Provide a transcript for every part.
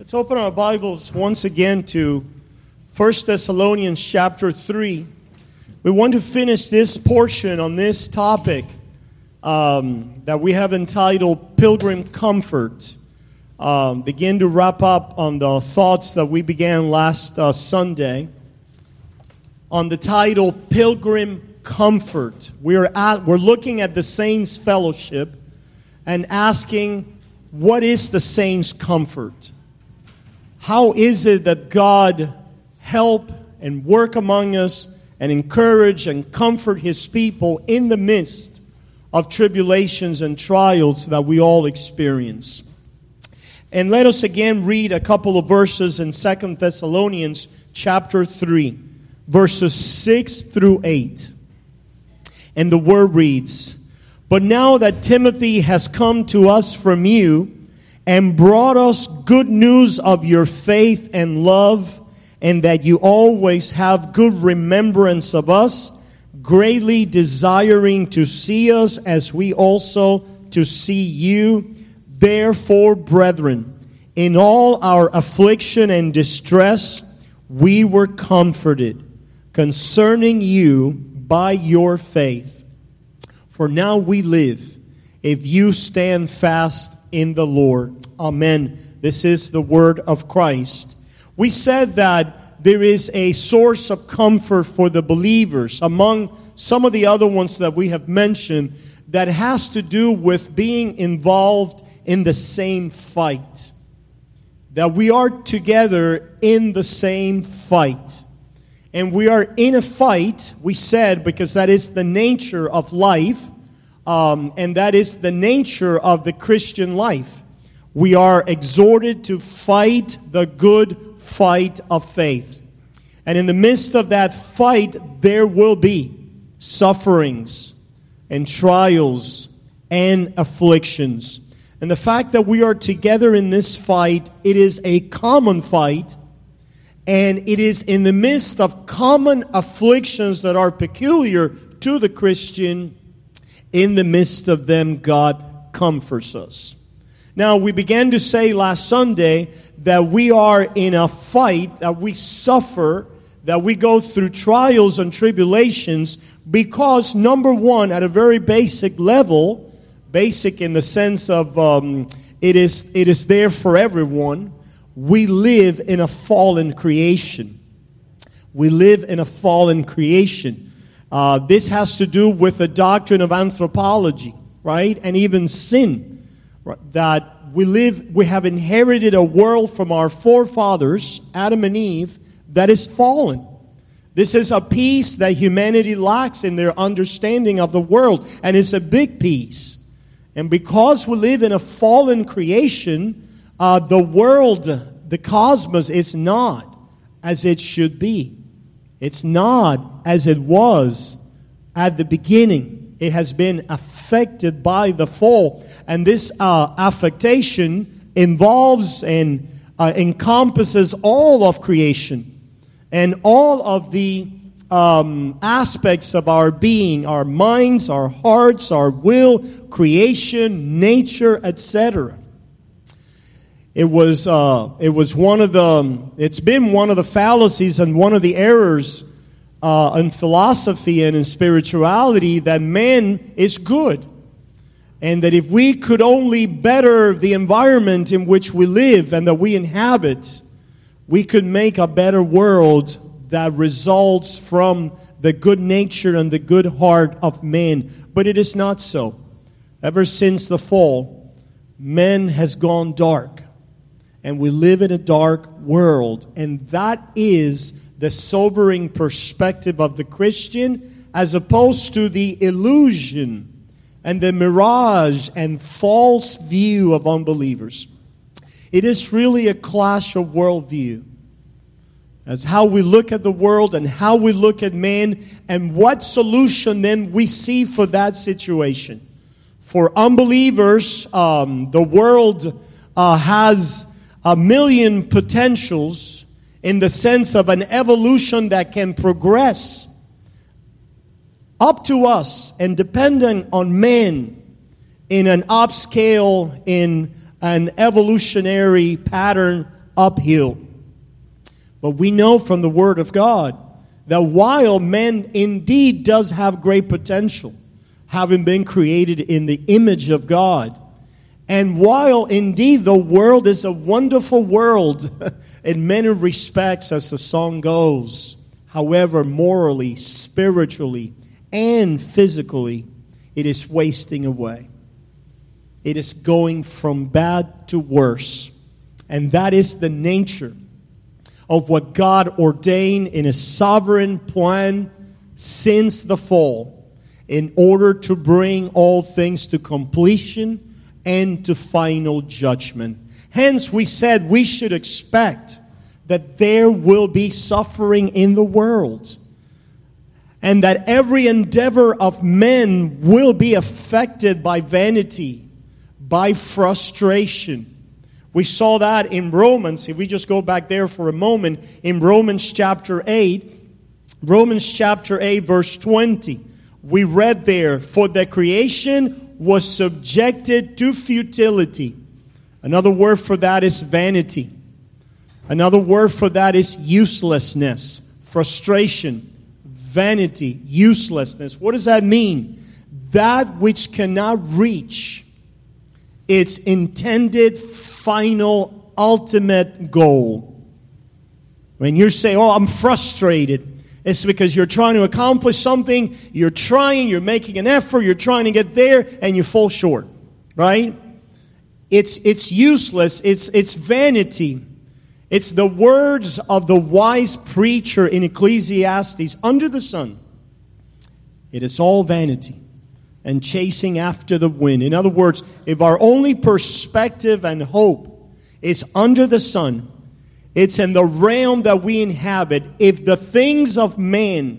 Let's open our Bibles once again to 1 Thessalonians chapter 3. We want to finish this portion on this topic that we have entitled Pilgrim Comfort. Begin to wrap up on the thoughts that we began last Sunday on the title Pilgrim Comfort. We're looking at the Saints' Fellowship and asking, what is the Saints' comfort? How is it that God help and work among us and encourage and comfort His people in the midst of tribulations and trials that we all experience? And let us again read a couple of verses in 2 Thessalonians chapter 3, verses 6 through 8. And the word reads, "But now that Timothy has come to us from you, and brought us good news of your faith and love, and that you always have good remembrance of us, greatly desiring to see us as we also to see you. Therefore, brethren, in all our affliction and distress, we were comforted concerning you by your faith. For now we live, if you stand fast in the Lord." Amen. This is the word of Christ. We said that there is a source of comfort for the believers among some of the other ones that we have mentioned that has to do with being involved in the same fight. That we are together in the same fight. And we are in a fight, we said, because that is the nature of life. And that is the nature of the Christian life. We are exhorted to fight the good fight of faith. And in the midst of that fight, there will be sufferings and trials and afflictions. And the fact that we are together in this fight, it is a common fight. And it is in the midst of common afflictions that are peculiar to the Christian. In the midst of them, God comforts us. Now, we began to say last Sunday that we are in a fight, that we suffer, that we go through trials and tribulations because, number one, at a very basic level, basic in the sense of it is there for everyone, we live in a fallen creation. We live in a fallen creation. This has to do with the doctrine of anthropology, right? And even sin. That we have inherited a world from our forefathers, Adam and Eve, that is fallen. This is a piece that humanity lacks in their understanding of the world. And it's a big piece. And because we live in a fallen creation, the world, the cosmos, is not as it should be. It's not as it was at the beginning. It has been affected by the fall. And this affectation involves and encompasses all of creation. And all of the aspects of our being, our minds, our hearts, our will, creation, nature, etc. It's been one of the fallacies and one of the errors in philosophy and in spirituality that man is good. And that if we could only better the environment in which we live and that we inhabit, we could make a better world that results from the good nature and the good heart of man. But it is not so. Ever since the fall, man has gone dark. And we live in a dark world. And that is the sobering perspective of the Christian as opposed to the illusion and the mirage and false view of unbelievers. It is really a clash of worldview. That's how we look at the world and how we look at man and what solution then we see for that situation. For unbelievers, the world has a million potentials in the sense of an evolution that can progress up to us and dependent on man in an upscale, in an evolutionary pattern uphill. But we know from the Word of God that while man indeed does have great potential, having been created in the image of God, and while indeed the world is a wonderful world in many respects as the song goes, however, morally, spiritually, and physically, it is wasting away. It is going from bad to worse. And that is the nature of what God ordained in His sovereign plan since the fall, in order to bring all things to completion and to final judgment. Hence, we said we should expect that there will be suffering in the world, and that every endeavor of men will be affected by vanity, by frustration. We saw that in Romans. If we just go back there for a moment, in Romans chapter 8, verse 20, we read there, "For the creation was subjected to futility." Another word for that is vanity. Another word for that is uselessness, frustration, vanity, uselessness. What does that mean? That which cannot reach its intended final, ultimate goal. When you say, "Oh, I'm frustrated," it's because you're trying to accomplish something, you're making an effort, you're trying to get there, and you fall short, right? It's useless, it's vanity. It's the words of the wise preacher in Ecclesiastes, "Under the sun, it is all vanity and chasing after the wind." In other words, if our only perspective and hope is under the sun, it's in the realm that we inhabit. If the things of man,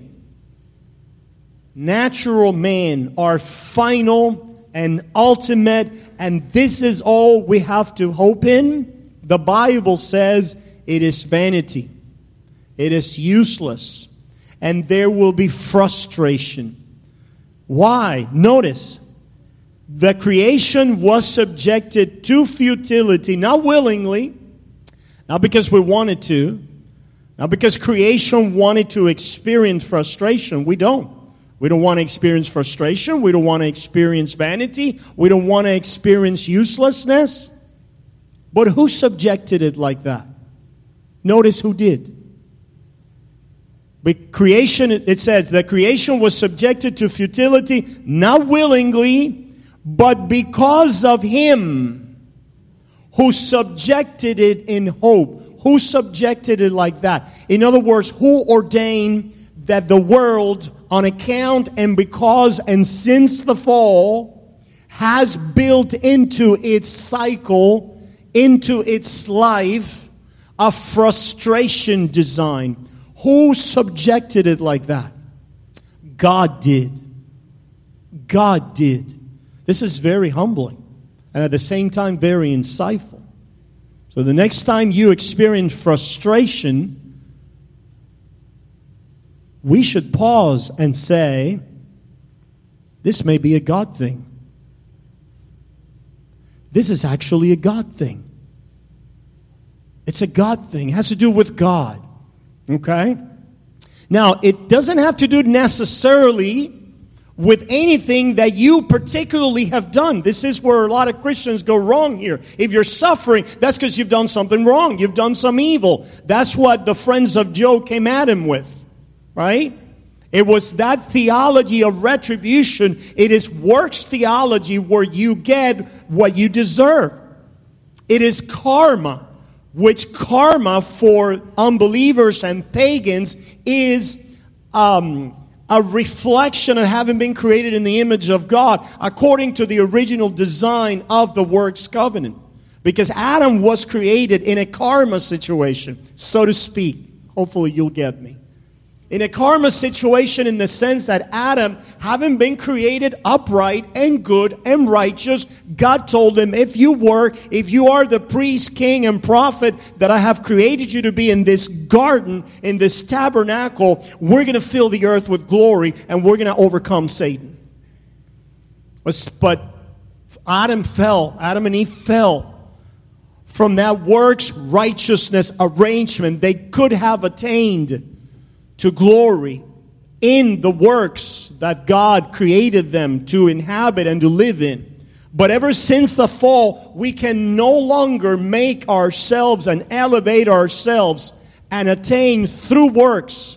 natural man, are final and ultimate, and this is all we have to hope in, the Bible says it is vanity. It is useless. And there will be frustration. Why? Notice, the creation was subjected to futility, not willingly, not because we wanted to, not because creation wanted to experience frustration. We don't. We don't want to experience frustration. We don't want to experience vanity. We don't want to experience uselessness. But who subjected it like that? Notice who did. But creation, it says, the creation was subjected to futility, not willingly, but because of Him who subjected it in hope. Who subjected it like that? In other words, who ordained that the world, on account and because and since the fall, has built into its cycle, into its life, a frustration design. Who subjected it like that? God did. God did. This is very humbling and at the same time very insightful. So the next time you experience frustration, we should pause and say, this may be a God thing. This is actually a God thing. It's a God thing. It has to do with God. Okay? Now, it doesn't have to do necessarily with anything that you particularly have done. This is where a lot of Christians go wrong here. If you're suffering, that's because you've done something wrong. You've done some evil. That's what the friends of Job came at him with. Right? It was that theology of retribution. It is works theology where you get what you deserve. It is karma, which karma for unbelievers and pagans is a reflection of having been created in the image of God according to the original design of the works covenant. Because Adam was created in a karma situation, so to speak. Hopefully you'll get me. In a karma situation in the sense that Adam, having been created upright and good and righteous, God told him, if you are the priest, king, and prophet that I have created you to be in this garden, in this tabernacle, we're going to fill the earth with glory and we're going to overcome Satan. But Adam and Eve fell from that works righteousness arrangement, they could have attained to glory in the works that God created them to inhabit and to live in. But ever since the fall, we can no longer make ourselves and elevate ourselves and attain through works,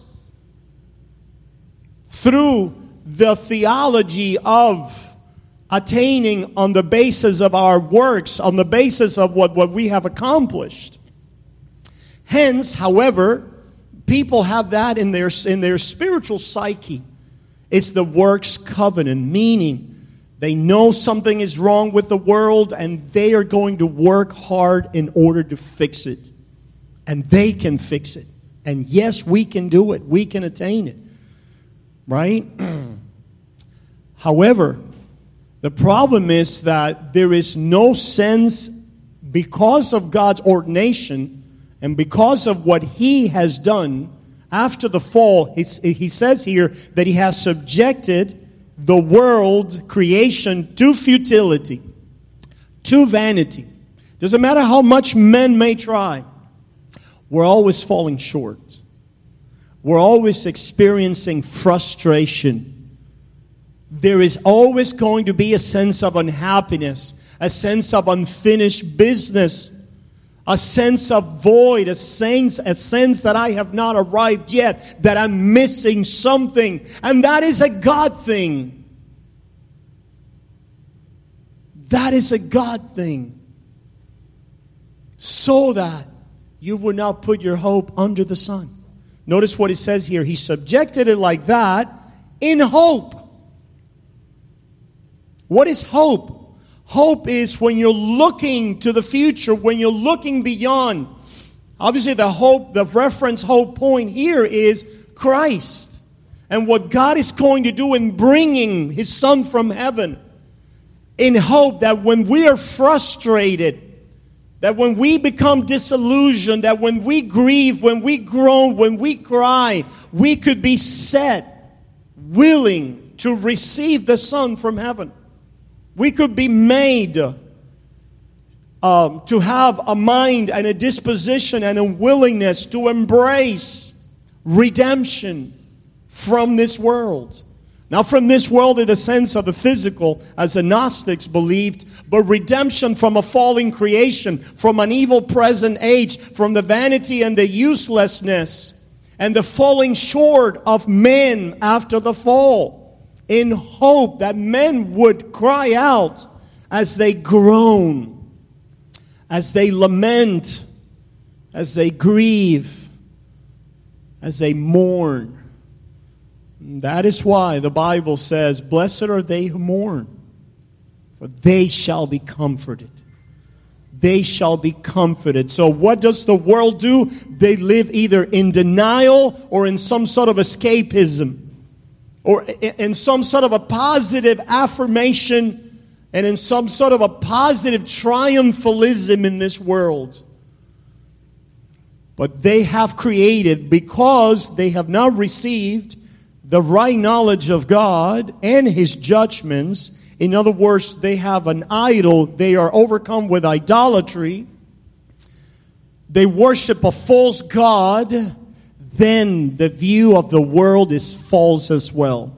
through the theology of attaining on the basis of our works, on the basis of what we have accomplished. Hence, however, people have that in their spiritual psyche. It's the works covenant, meaning they know something is wrong with the world and they are going to work hard in order to fix it. And they can fix it. And yes, we can do it. We can attain it. Right? However, the problem is that there is no sense, because of God's ordination and because of what He has done after the fall. He says here that He has subjected the world creation to futility, to vanity. Doesn't matter how much men may try, we're always falling short. We're always experiencing frustration. There is always going to be a sense of unhappiness, a sense of unfinished business, a sense of void, a sense that I have not arrived yet, that I'm missing something. And that is a God thing. That is a God thing. So that you will not put your hope under the sun. Notice what it says here. He subjected it like that in hope. What is hope? Hope is when you're looking to the future, when you're looking beyond. Obviously, the reference hope point here is Christ. And what God is going to do in bringing His Son from heaven. In hope that when we are frustrated, that when we become disillusioned, that when we grieve, when we groan, when we cry, we could be set, willing to receive the Son from heaven. We could be made to have a mind and a disposition and a willingness to embrace redemption from this world. Not from this world in the sense of the physical, as the Gnostics believed, but redemption from a falling creation, from an evil present age, from the vanity and the uselessness and the falling short of men after the fall. In hope that men would cry out as they groan, as they lament, as they grieve, as they mourn. That is why the Bible says, "Blessed are they who mourn, for they shall be comforted." They shall be comforted. So what does the world do? They live either in denial or in some sort of escapism, or in some sort of a positive affirmation, and in some sort of a positive triumphalism in this world. But they have created, because they have not received the right knowledge of God and His judgments. In other words, they have an idol. They are overcome with idolatry. They worship a false god. Then the view of the world is false as well.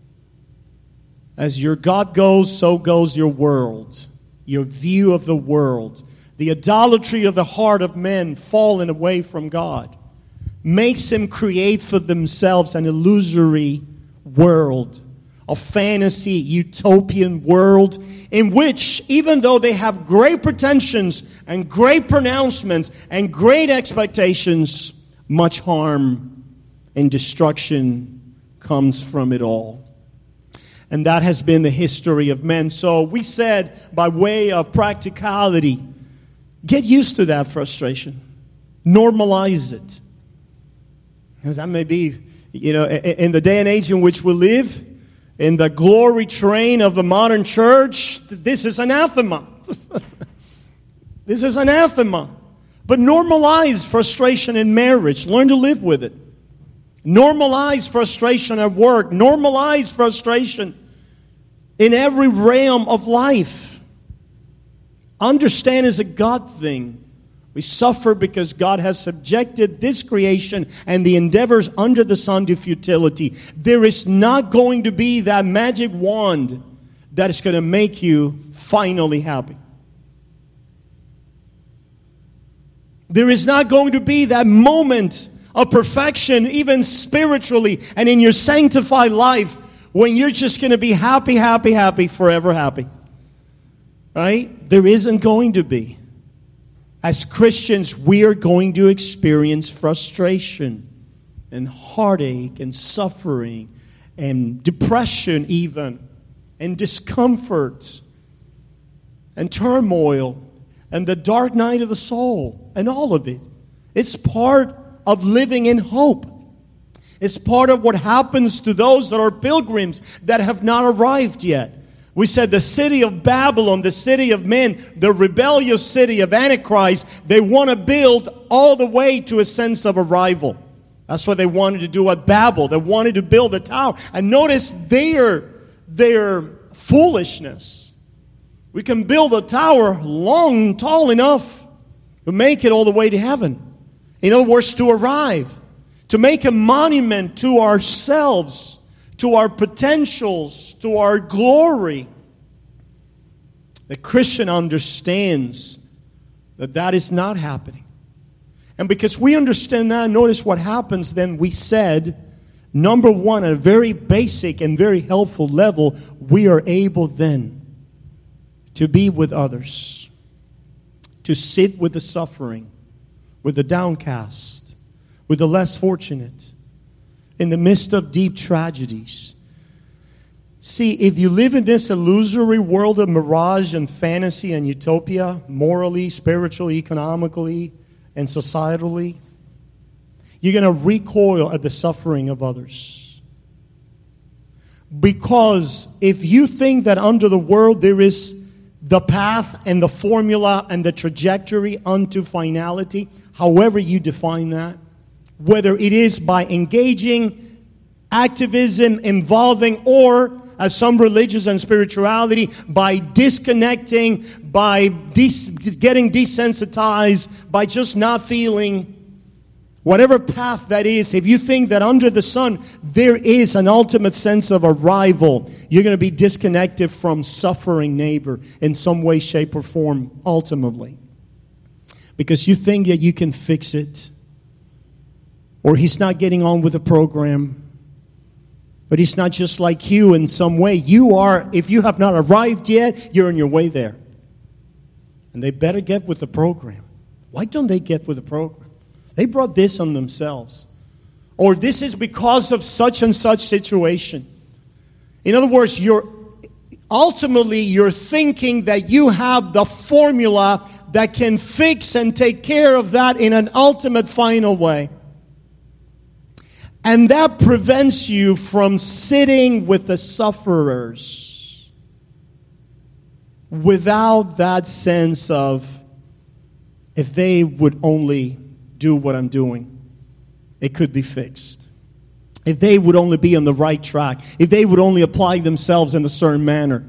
As your God goes, so goes your world. Your view of the world. The idolatry of the heart of men fallen away from God makes them create for themselves an illusory world. A fantasy, utopian world in which, even though they have great pretensions and great pronouncements and great expectations, much harm and destruction comes from it all. And that has been the history of men. So we said, by way of practicality, get used to that frustration. Normalize it. Because that may be, in the day and age in which we live, in the glory train of the modern church, this is anathema. This is anathema. But normalize frustration in marriage. Learn to live with it. Normalize frustration at work. Normalize frustration in every realm of life. Understand it's a God thing. We suffer because God has subjected this creation and the endeavors under the sun to futility. There is not going to be that magic wand that is going to make you finally happy. There is not going to be that moment of perfection, even spiritually and in your sanctified life, when you're just going to be happy, happy, happy, forever happy. Right? There isn't going to be. As Christians, we are going to experience frustration and heartache and suffering and depression even, and discomfort and turmoil and the dark night of the soul and all of it. It's part of living in hope. It's part of what happens to those that are pilgrims that have not arrived yet. We said the city of Babylon, the city of men, the rebellious city of Antichrist, they want to build all the way to a sense of arrival. That's what they wanted to do at Babel. They wanted to build a tower. And notice their foolishness. We can build a tower long, tall enough to make it all the way to heaven. In other words, to arrive. To make a monument to ourselves, to our potentials, to our glory. The Christian understands that that is not happening. And because we understand that, notice what happens then. We said, number one, at a very basic and very helpful level, we are able then to be with others, to sit with the suffering, with the downcast, with the less fortunate, in the midst of deep tragedies. See, if you live in this illusory world of mirage and fantasy and utopia, morally, spiritually, economically, and societally, you're going to recoil at the suffering of others. Because if you think that under the world there is the path and the formula and the trajectory unto finality, however you define that, whether it is by engaging, activism, involving, or as some religions and spirituality, by disconnecting, by getting desensitized, by just not feeling, whatever path that is, if you think that under the sun there is an ultimate sense of arrival, you're going to be disconnected from suffering neighbor in some way, shape, or form, ultimately. Because you think that you can fix it. Or he's not getting on with the program. But he's not just like you in some way. You are, if you have not arrived yet, you're on your way there. And they better get with the program. Why don't they get with the program? They brought this on themselves. Or this is because of such and such situation. In other words, ultimately you're thinking that you have the formula that can fix and take care of that in an ultimate final way. And that prevents you from sitting with the sufferers without that sense of, if they would only do what I'm doing, it could be fixed. If they would only be on the right track, if they would only apply themselves in a certain manner.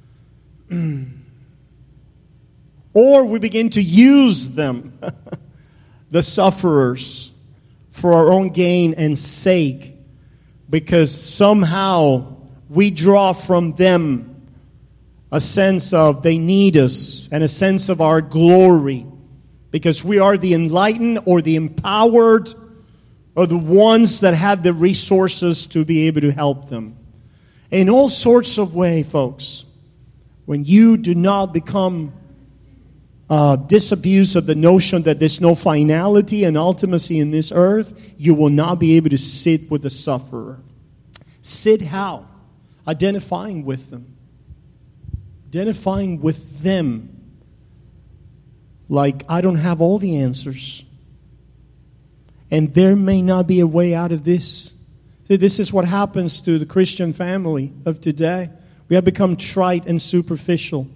Or we begin to use them, the sufferers, for our own gain and sake, because somehow we draw from them a sense of they need us and a sense of our glory, because we are the enlightened or the empowered or the ones that have the resources to be able to help them. In all sorts of ways, folks, when you do not become disabuse of the notion that there's no finality and ultimacy in this earth, you will not be able to sit with the sufferer. Sit how? Identifying with them. Identifying with them. Like, I don't have all the answers. And there may not be a way out of this. See, this is what happens to the Christian family of today. We have become trite and superficial.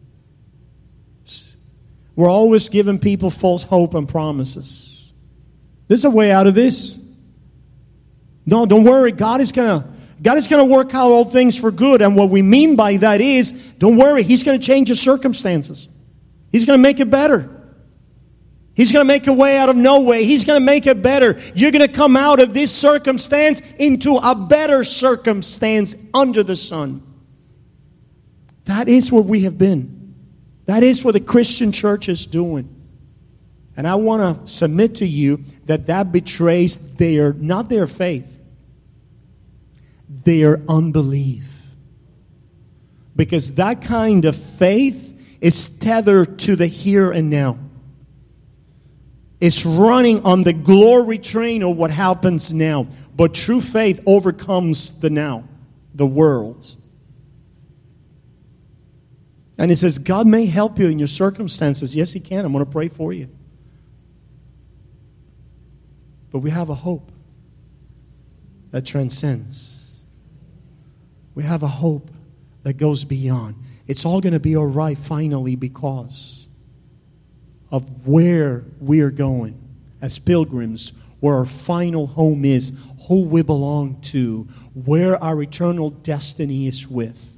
We're always giving people false hope and promises. There's a way out of this. No, don't worry. God is going to work out all things for good. And what we mean by that is, don't worry. He's going to change your circumstances. He's going to make it better. He's going to make a way out of no way. He's going to make it better. You're going to come out of this circumstance into a better circumstance under the sun. That is where we have been. That is what the Christian church is doing. And I want to submit to you that betrays not their faith, their unbelief. Because that kind of faith is tethered to the here and now. It's running on the glory train of what happens now. But true faith overcomes the now, the world. And it says, God may help you in your circumstances. Yes, He can. I'm going to pray for you. But we have a hope that transcends. We have a hope that goes beyond. It's all going to be all right finally because of where we are going as pilgrims, where our final home is, who we belong to, where our eternal destiny is with.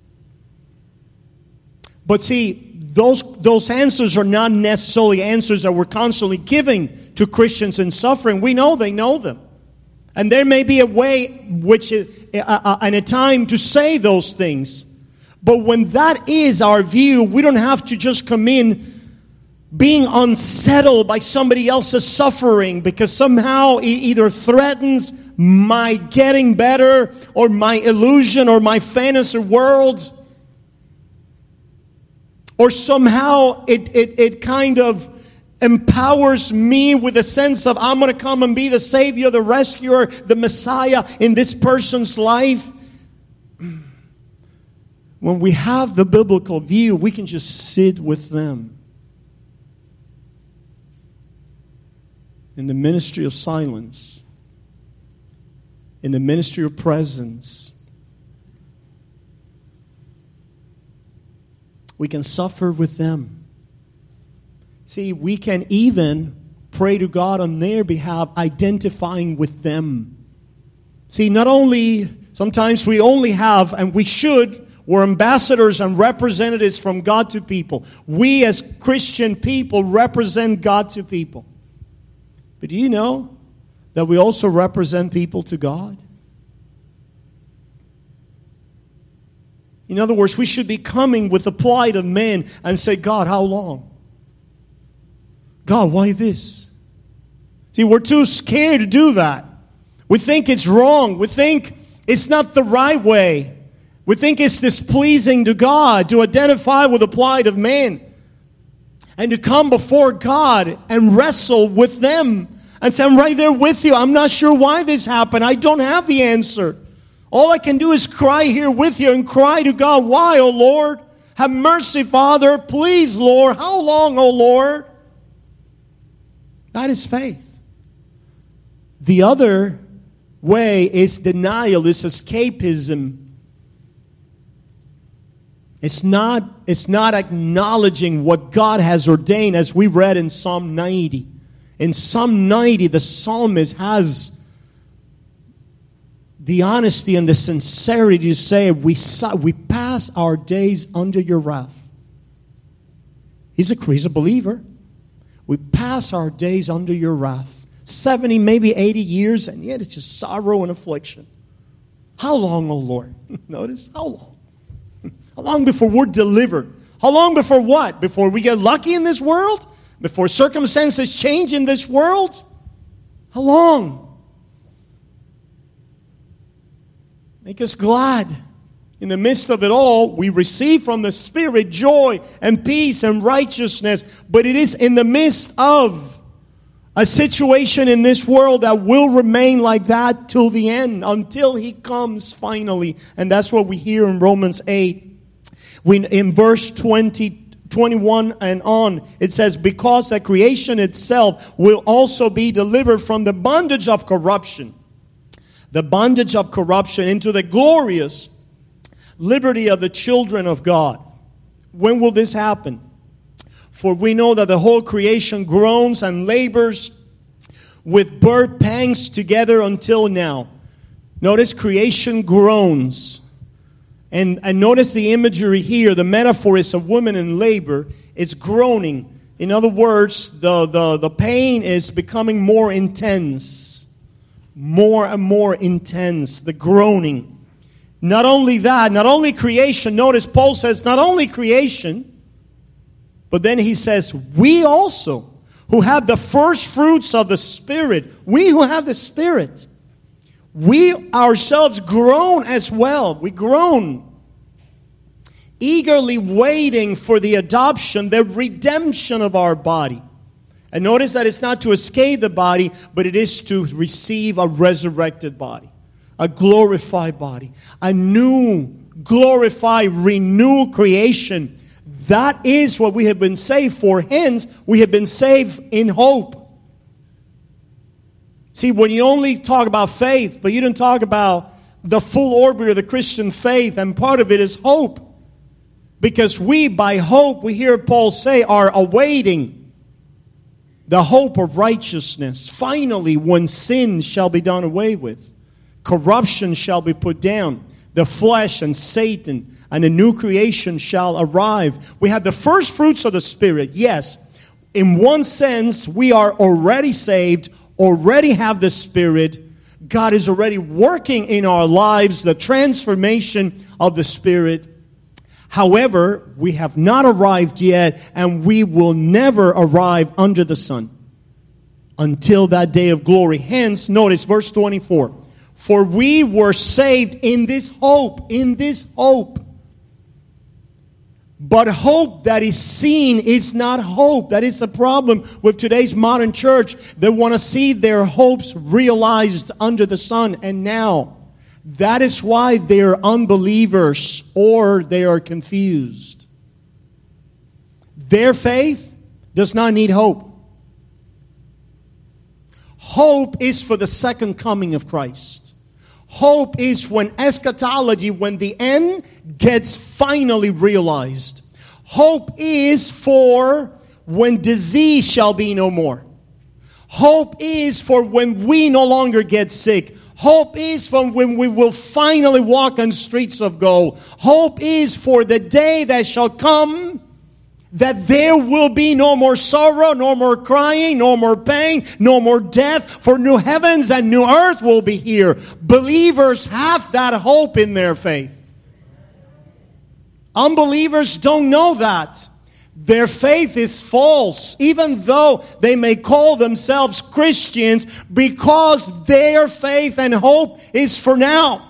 But see, those answers are not necessarily answers that we're constantly giving to Christians in suffering. We know they know them. And there may be a way and a time to say those things. But when that is our view, we don't have to just come in being unsettled by somebody else's suffering because somehow it either threatens my getting better or my illusion or my fantasy world. Or somehow it kind of empowers me with a sense of I'm going to come and be the Savior, the rescuer, the Messiah in this person's life. When we have the biblical view, we can just sit with them. In the ministry of silence, in the ministry of presence, we can suffer with them. See, we can even pray to God on their behalf, identifying with them. See, not only, sometimes we only have, and we should, we're ambassadors and representatives from God to people. We as Christian people represent God to people. But do you know that we also represent people to God? In other words, we should be coming with the plight of men and say, God, how long? God, why this? See, we're too scared to do that. We think it's wrong. We think it's not the right way. We think it's displeasing to God to identify with the plight of man and to come before God and wrestle with them and say, I'm right there with you. I'm not sure why this happened. I don't have the answer. All I can do is cry here with you and cry to God, why, O Lord? Have mercy, Father. Please, Lord. How long, O Lord? That is faith. The other way is denial, is escapism. It's not acknowledging what God has ordained, as we read in Psalm 90. In Psalm 90, the psalmist has the honesty and the sincerity to say, we pass our days under your wrath. He's a believer. We pass our days under your wrath. 70, maybe 80 years, and yet it's just sorrow and affliction. How long, O Lord? Notice, how long? How long before we're delivered? How long before what? Before we get lucky in this world? Before circumstances change in this world? How long? Make us glad. In the midst of it all, we receive from the Spirit joy and peace and righteousness. But it is in the midst of a situation in this world that will remain like that till the end, until He comes finally. And that's what we hear in Romans 8. In verse 21 and on, it says, because the creation itself will also be delivered from the bondage of corruption. The bondage of corruption into the glorious liberty of the children of God. When will this happen? For we know that the whole creation groans and labors with birth pangs together until now. Notice creation groans. And notice the imagery here. The metaphor is a woman in labor. It's groaning. In other words, the pain is becoming more intense. More and more intense. The groaning. Not only that, not only creation. Notice Paul says not only creation, but then he says, we also, who have the first fruits of the Spirit, we who have the Spirit, we ourselves groan as well. We groan, eagerly waiting for the adoption, the redemption of our body. And notice that it's not to escape the body, but it is to receive a resurrected body, a glorified body, a new, glorified, renewed creation. That is what we have been saved for. Hence, we have been saved in hope. See, when you only talk about faith, but you don't talk about the full orbit of the Christian faith, and part of it is hope. Because we, by hope, we hear Paul say, are awaiting the hope of righteousness. Finally, when sin shall be done away with, corruption shall be put down, the flesh and Satan and a new creation shall arrive. We have the first fruits of the Spirit. Yes, in one sense, we are already saved, already have the Spirit. God is already working in our lives, the transformation of the Spirit. However, we have not arrived yet, and we will never arrive under the sun until that day of glory. Hence, notice verse 24. For we were saved in this hope, But hope that is seen is not hope. That is the problem with today's modern church. They want to see their hopes realized under the sun and now. That is why they are unbelievers or they are confused. Their faith does not need hope. Hope is for the second coming of Christ. Hope is when eschatology, when the end gets finally realized. Hope is for when disease shall be no more. Hope is for when we no longer get sick. Hope is for when we will finally walk on streets of gold. Hope is for the day that shall come, that there will be no more sorrow, no more crying, no more pain, no more death, for new heavens and new earth will be here. Believers have that hope in their faith. Unbelievers don't know that. Their faith is false, even though they may call themselves Christians, because their faith and hope is for now.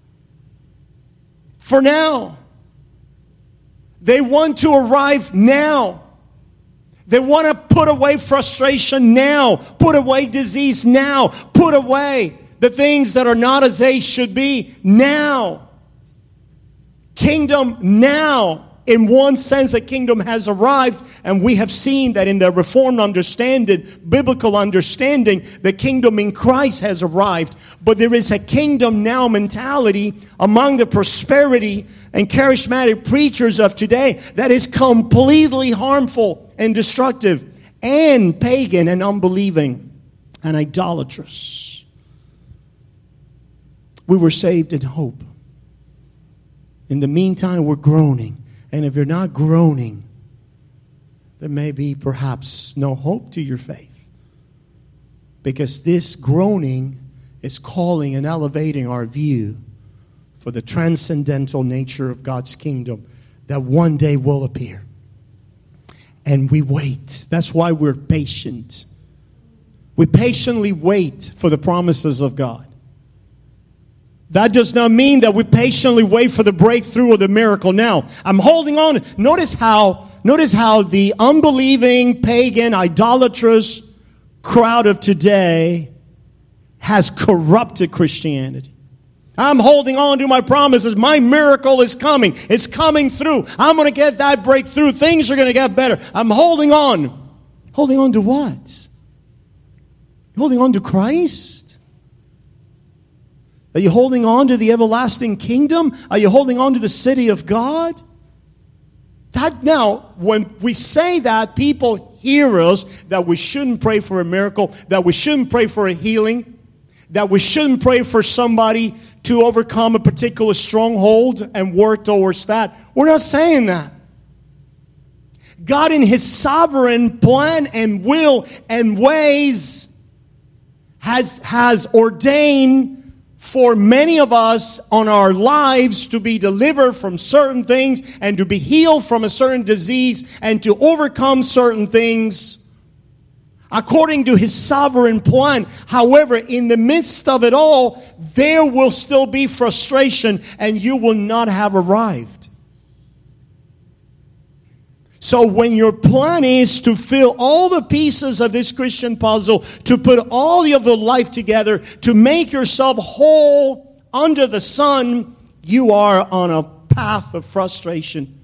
For now. They want to arrive now. They want to put away frustration now. Put away disease now. Put away the things that are not as they should be now. Kingdom now. In one sense, the kingdom has arrived, and we have seen that in the Reformed understanding, biblical understanding, the kingdom in Christ has arrived. But there is a kingdom now mentality among the prosperity and charismatic preachers of today that is completely harmful and destructive and pagan and unbelieving and idolatrous. We were saved in hope. In the meantime, we're groaning. And if you're not groaning, there may be perhaps no hope to your faith. Because this groaning is calling and elevating our view for the transcendental nature of God's kingdom that one day will appear. And we wait. That's why we're patient. We patiently wait for the promises of God. That does not mean that we patiently wait for the breakthrough or the miracle now. I'm holding on. Notice how the unbelieving, pagan, idolatrous crowd of today has corrupted Christianity. I'm holding on to my promises. My miracle is coming. It's coming through. I'm going to get that breakthrough. Things are going to get better. I'm holding on. Holding on to what? Holding on to Christ? Are you holding on to the everlasting kingdom? Are you holding on to the city of God? That now, when we say that, people hear us that we shouldn't pray for a miracle, that we shouldn't pray for a healing, that we shouldn't pray for somebody to overcome a particular stronghold and work towards that. We're not saying that. God in His sovereign plan and will and ways has ordained for many of us on our lives to be delivered from certain things and to be healed from a certain disease and to overcome certain things according to His sovereign plan. However, in the midst of it all, there will still be frustration and you will not have arrived. So when your plan is to fill all the pieces of this Christian puzzle, to put all of the life together, to make yourself whole under the sun, you are on a path of frustration.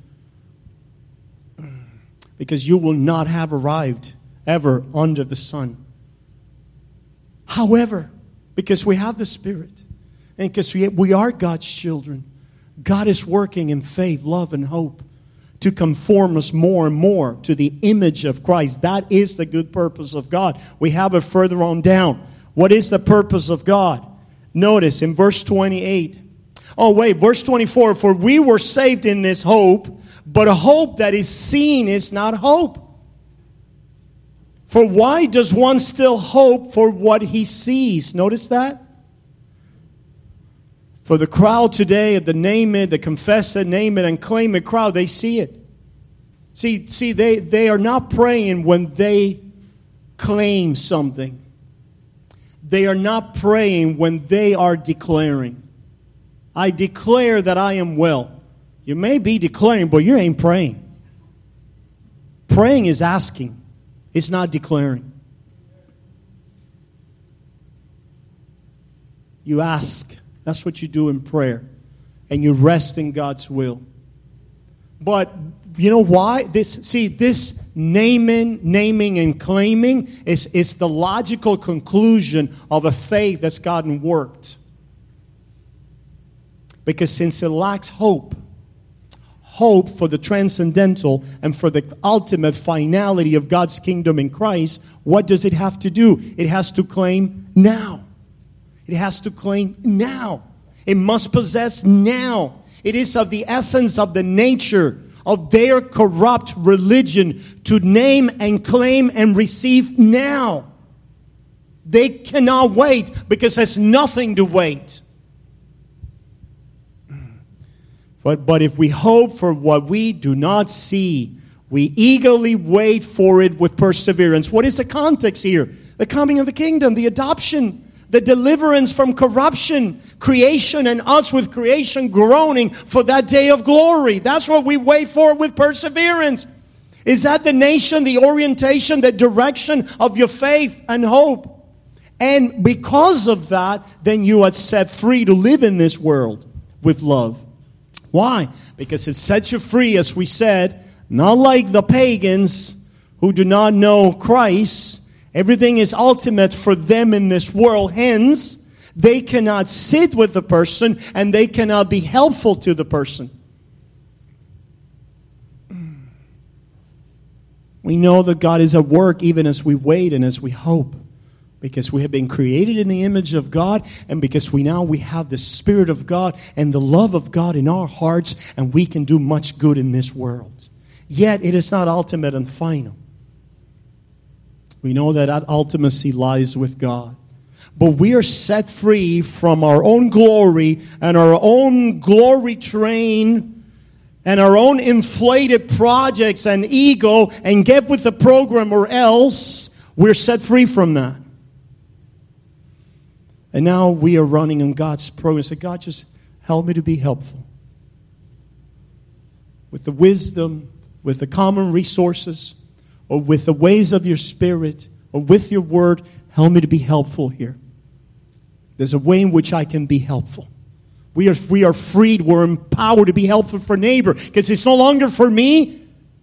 Because you will not have arrived ever under the sun. However, because we have the Spirit, and because we are God's children, God is working in faith, love, and hope to conform us more and more to the image of Christ. That is the good purpose of God. We have it further on down. What is the purpose of God? Notice in verse 28. Verse 24. For we were saved in this hope, but a hope that is seen is not hope. For why does one still hope for what he sees? Notice that. For the crowd today, the name it, the confess it, name it, and claim it crowd, they see it. See, they are not praying when they claim something. They are not praying when they are declaring. I declare that I am well. You may be declaring, but you ain't praying. Praying is asking. It's not declaring. You ask. That's what you do in prayer. And you rest in God's will. But you know why? This naming and claiming is the logical conclusion of a faith that's gotten worked. Because since it lacks hope for the transcendental and for the ultimate finality of God's kingdom in Christ, what does it have to do? It has to claim now. It has to claim now. It must possess now. It is of the essence of the nature of their corrupt religion to name and claim and receive now. They cannot wait because there's nothing to wait. But if we hope for what we do not see, we eagerly wait for it with perseverance. What is the context here? The coming of the kingdom, the adoption, the deliverance from corruption, creation, and us with creation groaning for that day of glory. That's what we wait for with perseverance. Is that the nation, the orientation, the direction of your faith and hope? And because of that, then you are set free to live in this world with love. Why? Because it sets you free, as we said, not like the pagans who do not know Christ. Everything is ultimate for them in this world. Hence, they cannot sit with the person and they cannot be helpful to the person. We know that God is at work even as we wait and as we hope. Because we have been created in the image of God, and because we have the Spirit of God and the love of God in our hearts, and we can do much good in this world. Yet it is not ultimate and final. We know that ultimacy lies with God. But we are set free from our own glory and our own glory train and our own inflated projects and ego and get with the program or else. We're set free from that. And now we are running on God's program. Say, God, just help me to be helpful. With the wisdom, with the common resources, or with the ways of your Spirit, or with your word, help me to be helpful here. There's a way in which I can be helpful. We are freed, we're empowered to be helpful for neighbor. Because it's no longer for me.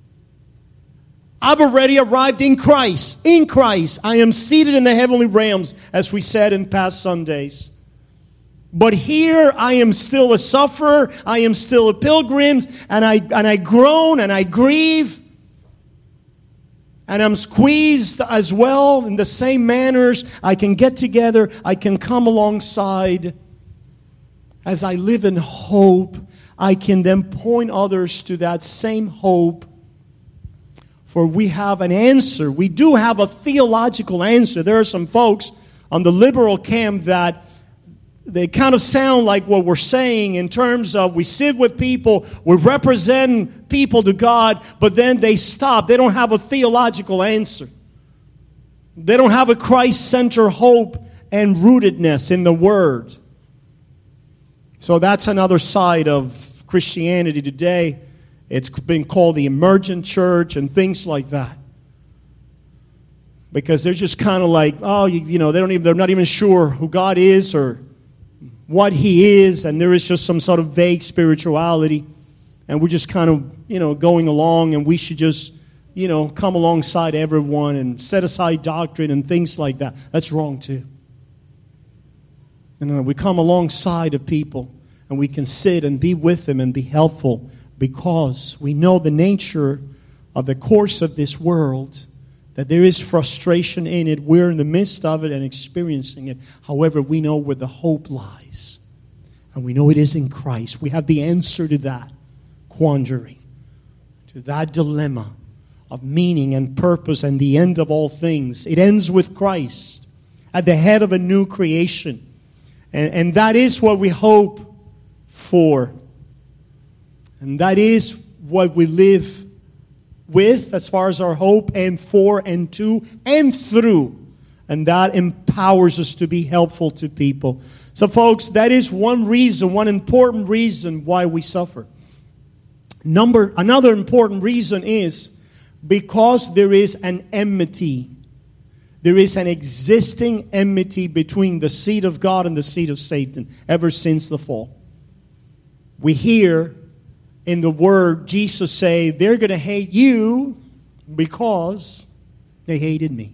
I've already arrived in Christ. In Christ. I am seated in the heavenly realms, as we said in past Sundays. But here I am still a sufferer. I am still a pilgrim. And I groan and I grieve. And I'm squeezed as well in the same manners. I can get together. I can come alongside. As I live in hope, I can then point others to that same hope For we have an answer. We do have a theological answer. There are some folks on the liberal camp that they kind of sound like what we're saying in terms of we sit with people, we represent people to God, but then they stop. They don't have a theological answer. They don't have a Christ-centered hope and rootedness in the Word. So that's another side of Christianity today. It's been called the emergent church and things like that. Because they're just kind of like, they're not even sure who God is or what He is, and there is just some sort of vague spirituality, and we're just kind of, going along, and we should just, come alongside everyone and set aside doctrine and things like that. That's wrong too. And we come alongside of people, and we can sit and be with them and be helpful because we know the nature of the course of this world, that there is frustration in it. We're in the midst of it and experiencing it. However, we know where the hope lies. And we know it is in Christ. We have the answer to that quandary, to that dilemma of meaning and purpose and the end of all things. It ends with Christ at the head of a new creation. And that is what we hope for. And that is what we live with as far as our hope and for and to and through. And that empowers us to be helpful to people. So folks, that is one reason, one important reason why we suffer. Another important reason is because there is an enmity. There is an existing enmity between the seed of God and the seed of Satan ever since the fall. We hear in the Word Jesus say, they're going to hate you because they hated me.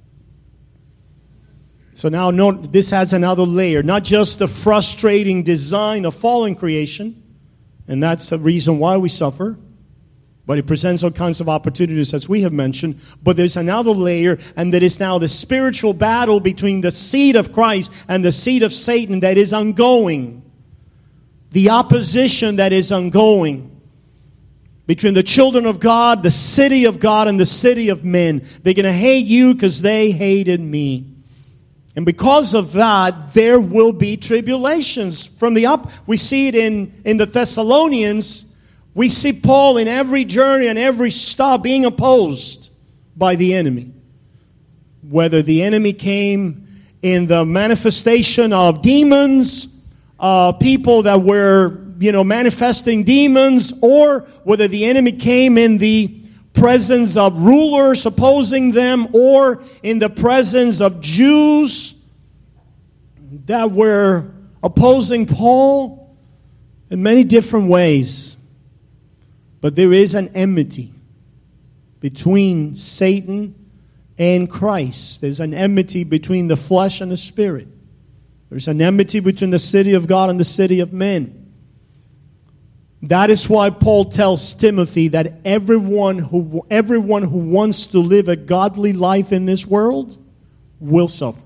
So now note, this has another layer. Not just the frustrating design of fallen creation, and that's the reason why we suffer, but it presents all kinds of opportunities as we have mentioned. But there's another layer, and that is now the spiritual battle between the seed of Christ and the seed of Satan that is ongoing. The opposition that is ongoing between the children of God, the city of God, and the city of men. They're going to hate you because they hated me. And because of that, there will be tribulations. From the up, we see it in the Thessalonians. We see Paul in every journey and every stop being opposed by the enemy. Whether the enemy came in the manifestation of demons, people that were, manifesting demons, or whether the enemy came in the presence of rulers opposing them, or in the presence of Jews that were opposing Paul in many different ways. But there is an enmity between Satan and Christ. There's an enmity between the flesh and the spirit. There's an enmity between the city of God and the city of men. That is why Paul tells Timothy that everyone who wants to live a godly life in this world will suffer.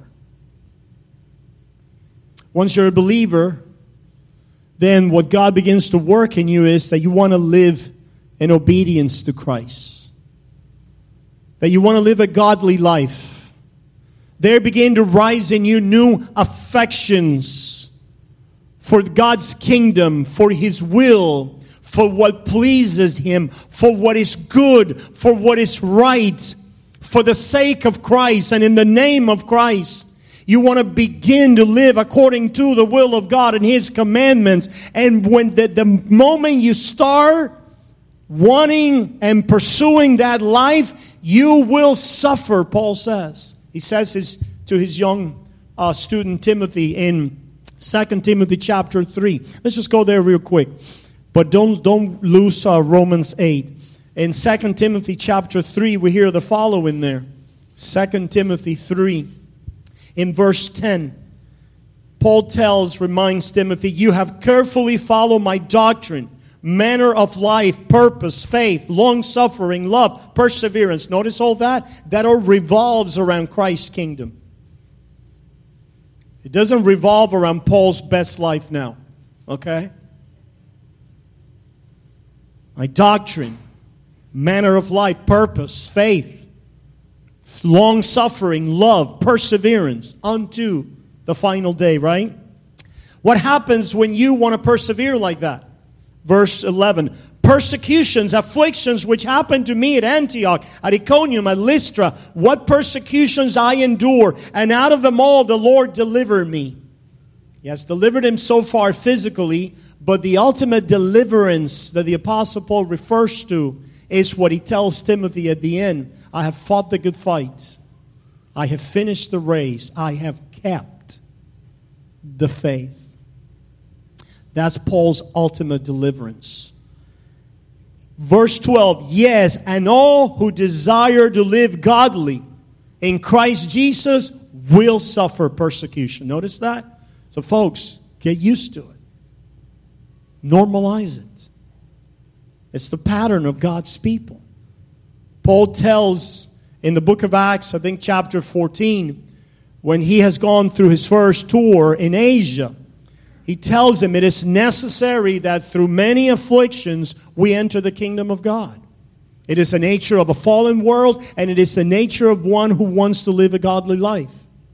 Once you're a believer, then what God begins to work in you is that you want to live in obedience to Christ. That you want to live a godly life. There begin to rise in you new affections for God's kingdom, for His will, for what pleases Him, for what is good, for what is right, for the sake of Christ and in the name of Christ. You want to begin to live according to the will of God and His commandments. And when the moment you start wanting and pursuing that life, you will suffer, Paul says. He says to his young student Timothy in 2 Timothy chapter 3. Let's just go there real quick. But don't lose Romans 8. In 2 Timothy chapter 3, we hear the following there. 2 Timothy 3, in verse 10. Paul reminds Timothy, you have carefully followed my doctrine, manner of life, purpose, faith, long-suffering, love, perseverance. Notice all that? That all revolves around Christ's kingdom. It doesn't revolve around Paul's best life now. Okay? My doctrine, manner of life, purpose, faith, long-suffering, love, perseverance unto the final day, right? What happens when you want to persevere like that? Verse 11, persecutions, afflictions which happened to me at Antioch, at Iconium, at Lystra, what persecutions I endure, and out of them all the Lord delivered me. He has delivered him so far physically, but the ultimate deliverance that the Apostle Paul refers to is what he tells Timothy at the end. I have fought the good fight. I have finished the race. I have kept the faith. That's Paul's ultimate deliverance. Verse 12, yes, and all who desire to live godly in Christ Jesus will suffer persecution. Notice that? So folks, get used to it. Normalize it. It's the pattern of God's people. Paul tells in the book of Acts, I think chapter 14, when he has gone through his first tour in Asia, he tells them it is necessary that through many afflictions we enter the kingdom of God. It is the nature of a fallen world, and it is the nature of one who wants to live a godly life.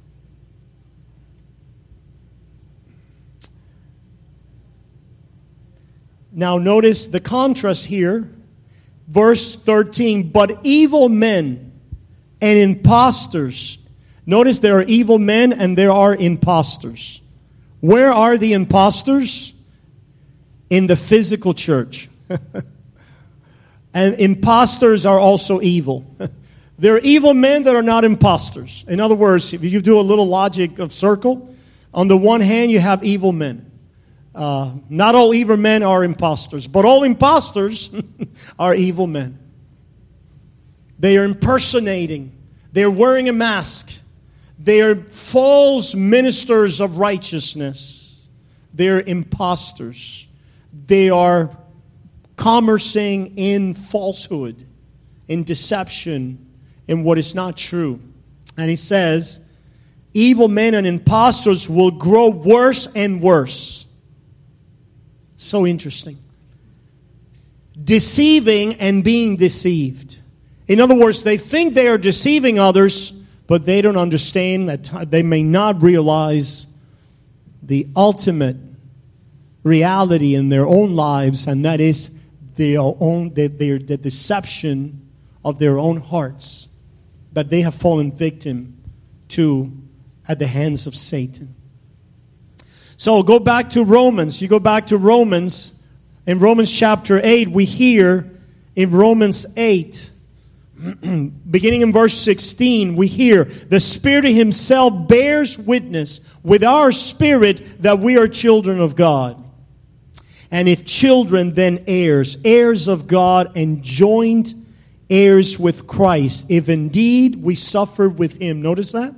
Now notice the contrast here. Verse 13, but evil men and impostors. Notice there are evil men and there are impostors. Where are the impostors? In the physical church. And impostors are also evil. There are evil men that are not impostors. In other words, if you do a little logic of circle, on the one hand you have evil men. Not all evil men are impostors, but all impostors are evil men. They are impersonating. They are wearing a mask. They are false ministers of righteousness. They are impostors. They are commercing in falsehood, in deception, in what is not true. And he says, evil men and impostors will grow worse and worse. So interesting. Deceiving and being deceived. In other words, they think they are deceiving others, but they don't understand that they may not realize the ultimate reality in their own lives, and that is the deception of their own hearts that they have fallen victim to at the hands of Satan. So go back to Romans. You go back to Romans. In Romans chapter 8, we hear in Romans 8, beginning in verse 16, we hear, the Spirit himself bears witness with our spirit that we are children of God. And if children, then heirs, heirs of God and joint heirs with Christ, if indeed we suffered with him. Notice that?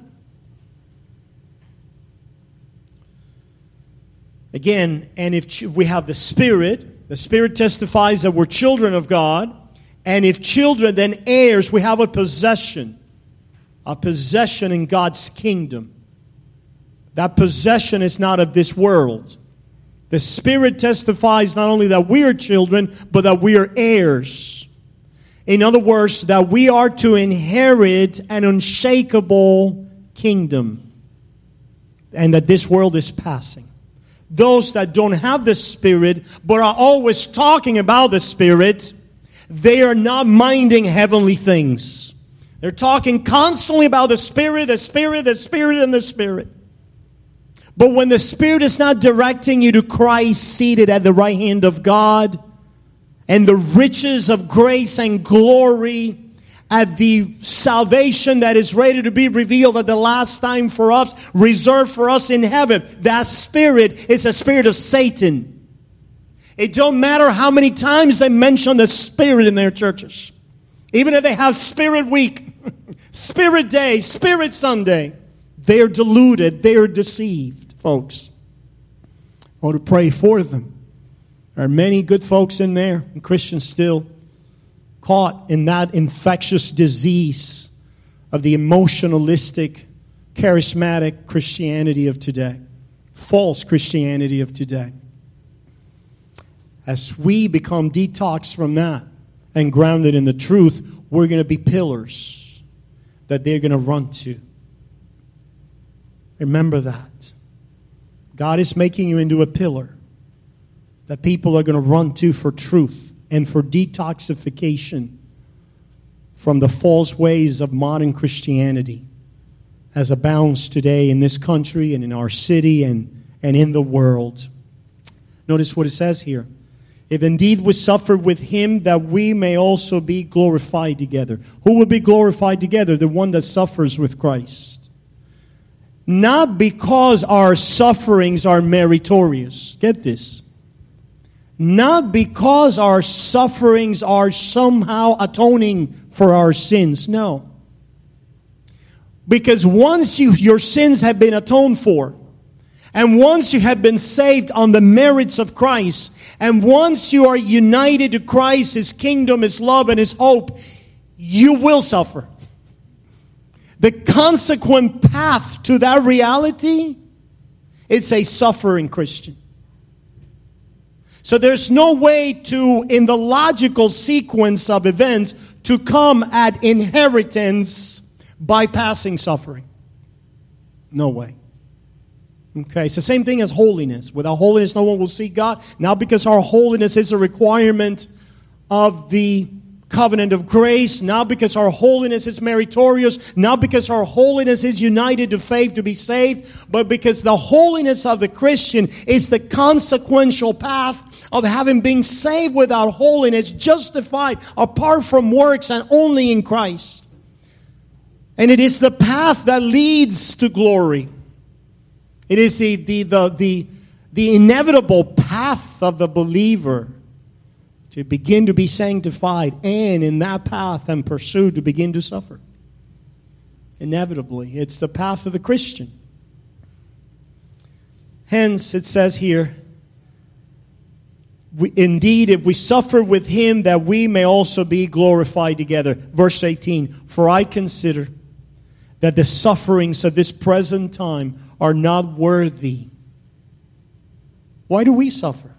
Again, and if we have the Spirit testifies that we're children of God. And if children, then heirs, we have a possession in God's kingdom. That possession is not of this world. The Spirit testifies not only that we are children, but that we are heirs. In other words, that we are to inherit an unshakable kingdom. And that this world is passing. Those that don't have the Spirit, but are always talking about the Spirit, they are not minding heavenly things. They're talking constantly about the Spirit, the Spirit, the Spirit, and the Spirit. But when the Spirit is not directing you to Christ seated at the right hand of God, and the riches of grace and glory, at the salvation that is ready to be revealed at the last time for us, reserved for us in heaven, that spirit is a spirit of Satan. It don't matter how many times they mention the Spirit in their churches. Even if they have Spirit Week, Spirit Day, Spirit Sunday, they are deluded, they are deceived, folks. I want to pray for them. There are many good folks in there, and Christians still, caught in that infectious disease of the emotionalistic, charismatic Christianity of today. False Christianity of today. As we become detoxed from that and grounded in the truth, we're going to be pillars that they're going to run to. Remember that. God is making you into a pillar that people are going to run to for truth and for detoxification from the false ways of modern Christianity as abounds today in this country and in our city and in the world. Notice what it says here. If indeed we suffer with him, that we may also be glorified together. Who will be glorified together? The one that suffers with Christ. Not because our sufferings are meritorious. Get this. Not because our sufferings are somehow atoning for our sins. No. Because once your sins have been atoned for, and once you have been saved on the merits of Christ, and once you are united to Christ, His kingdom, His love, and His hope, you will suffer. The consequent path to that reality, it's a suffering Christian. So there's no way to, in the logical sequence of events, to come at inheritance bypassing suffering. No way. Okay, it's the same thing as holiness. Without holiness, no one will see God. Now, because our holiness is a requirement of the covenant of grace, now because our holiness is meritorious, now because our holiness is united to faith to be saved, but because the holiness of the Christian is the consequential path of having been saved without holiness, justified apart from works and only in Christ. And it is the path that leads to glory. It is the inevitable path of the believer to begin to be sanctified, and in that path and pursuit to begin to suffer. Inevitably. It's the path of the Christian. Hence, it says here, indeed, if we suffer with him, that we may also be glorified together. Verse 18, for I consider that the sufferings of this present time are not worthy. Why do we suffer?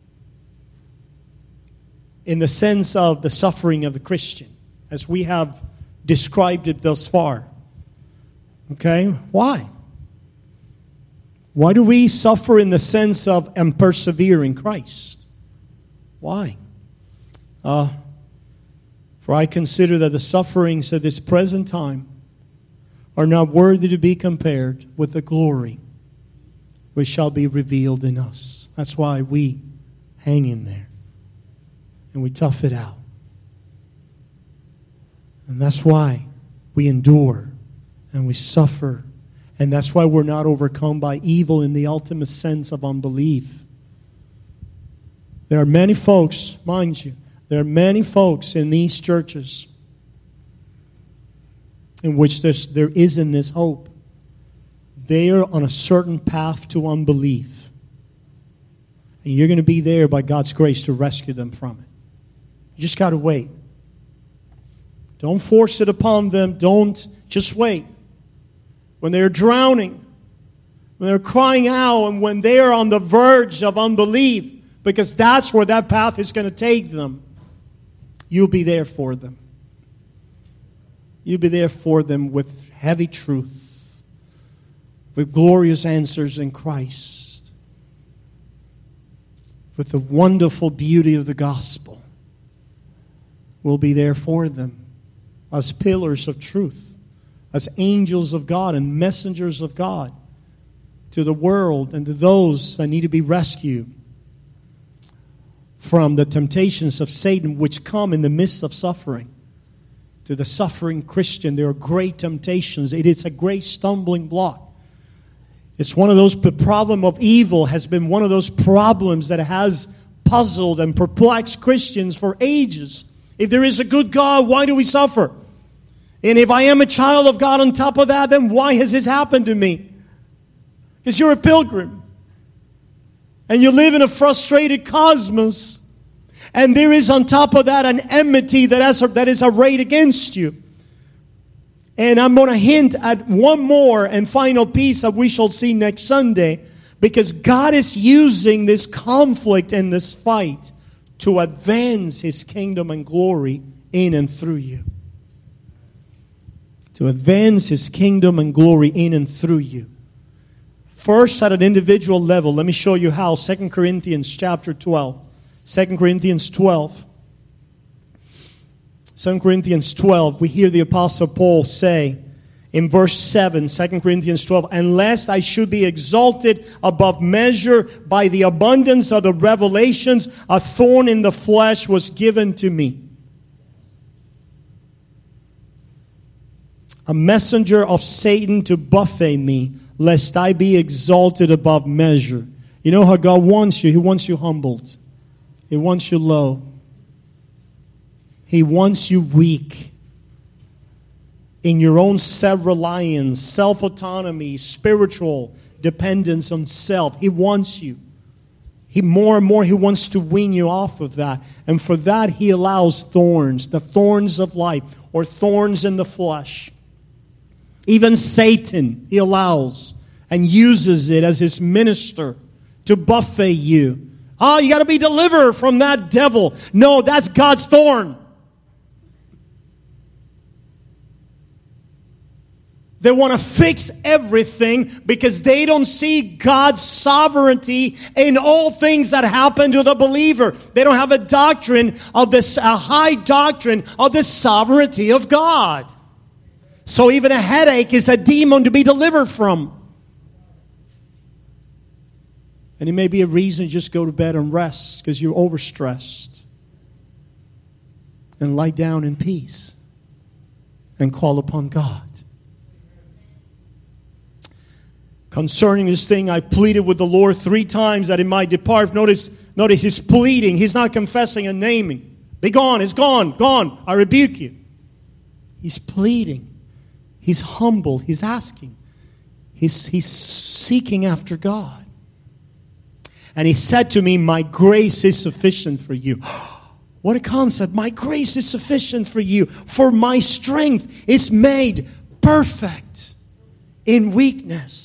In the sense of the suffering of the Christian, as we have described it thus far. Okay? Why? Why do we suffer in the sense of and persevere in Christ? Why? For I consider that the sufferings of this present time are not worthy to be compared with the glory which shall be revealed in us. That's why we hang in there and we tough it out. And that's why we endure and we suffer. And that's why we're not overcome by evil in the ultimate sense of unbelief. There are many folks, mind you, there are many folks in these churches in which there isn't this hope. They are on a certain path to unbelief. And you're going to be there by God's grace to rescue them from it. You just got to wait. Don't force it upon them. Don't, just wait. When they're drowning, when they're crying out, and when they are on the verge of unbelief, because that's where that path is going to take them, you'll be there for them. You'll be there for them with heavy truth, with glorious answers in Christ, with the wonderful beauty of the gospel. We'll be there for them as pillars of truth, as angels of God and messengers of God to the world and to those that need to be rescued from the temptations of Satan which come in the midst of suffering. To the suffering Christian, there are great temptations. It is a great stumbling block. It's one of those, the problem of evil has been one of those problems that has puzzled and perplexed Christians for ages. If there is a good God, why do we suffer? And if I am a child of God on top of that, then why has this happened to me? Because you're a pilgrim. And you live in a frustrated cosmos. And there is on top of that an enmity that is arrayed against you. And I'm going to hint at one more and final piece that we shall see next Sunday. Because God is using this conflict and this fight to advance His kingdom and glory in and through you. To advance His kingdom and glory in and through you. First, at an individual level, let me show you how. 2 Corinthians chapter 12. 2 Corinthians 12. 2 Corinthians 12, we hear the Apostle Paul say in verse 7, 2 Corinthians 12, "Unless I should be exalted above measure by the abundance of the revelations, a thorn in the flesh was given to me, a messenger of Satan to buffet me, lest I be exalted above measure." You know how God wants you? He wants you humbled. He wants you low. He wants you weak in your own self-reliance, self-autonomy, spiritual dependence on self. He wants you. More and more, He wants to wean you off of that. And for that, He allows thorns, the thorns of life, or thorns in the flesh. Even Satan, He allows and uses it as His minister to buffet you. Oh, you got to be delivered from that devil. No, that's God's thorn. They want to fix everything because they don't see God's sovereignty in all things that happen to the believer. They don't have a doctrine of this, a high doctrine of the sovereignty of God. So even a headache is a demon to be delivered from. And it may be a reason to just go to bed and rest because you're overstressed. And lie down in peace and call upon God. Concerning this thing, I pleaded with the Lord 3 times that it might depart. Notice He's pleading. He's not confessing and naming. Be gone, it's gone, gone. I rebuke you. He's pleading. He's humble. He's asking. He's seeking after God. And He said to me, "My grace is sufficient for you." What a concept. My grace is sufficient for you. For my strength is made perfect in weakness.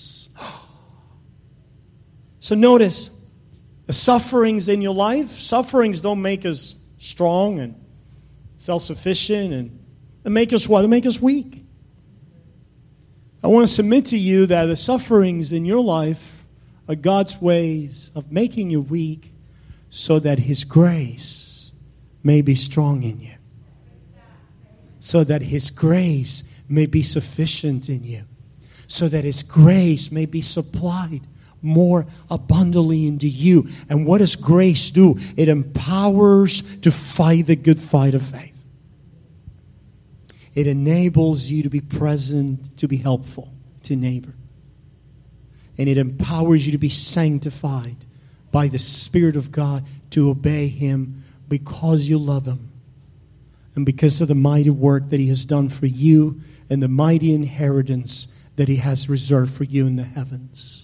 So notice, the sufferings in your life, sufferings don't make us strong and self-sufficient, and they make us what? They make us weak. I want to submit to you that the sufferings in your life are God's ways of making you weak so that His grace may be strong in you. So that His grace may be sufficient in you. So that His grace may be supplied more abundantly into you. And what does grace do? It empowers to fight the good fight of faith. It enables you to be present, to be helpful to neighbor. And it empowers you to be sanctified by the Spirit of God to obey Him because you love Him. And because of the mighty work that He has done for you and the mighty inheritance that He has reserved for you in the heavens.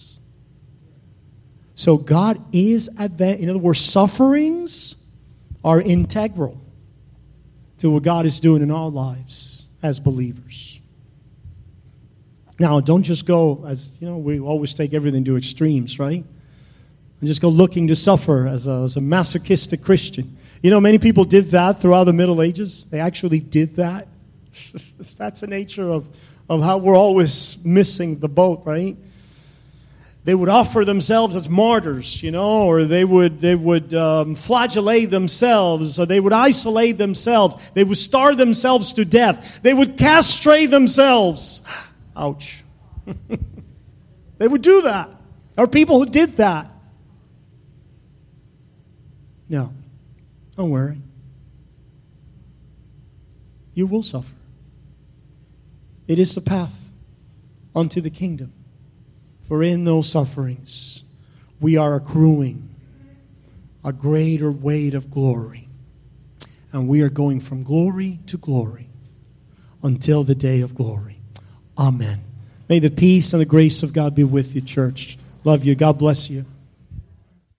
So God is in other words, sufferings are integral to what God is doing in our lives as believers. Now, don't just go, as you know, we always take everything to extremes, right? And just go looking to suffer as a masochistic Christian. You know, many people did that throughout the Middle Ages. They actually did that. That's the nature of how we're always missing the boat, right? They would offer themselves as martyrs, you know, or they would flagellate themselves, or they would isolate themselves. They would starve themselves to death. They would castrate themselves. Ouch. They would do that. There are people who did that. No, don't worry. You will suffer. It is the path unto the kingdom. For in those sufferings, we are accruing a greater weight of glory. And we are going from glory to glory until the day of glory. Amen. May the peace and the grace of God be with you, church. Love you. God bless you.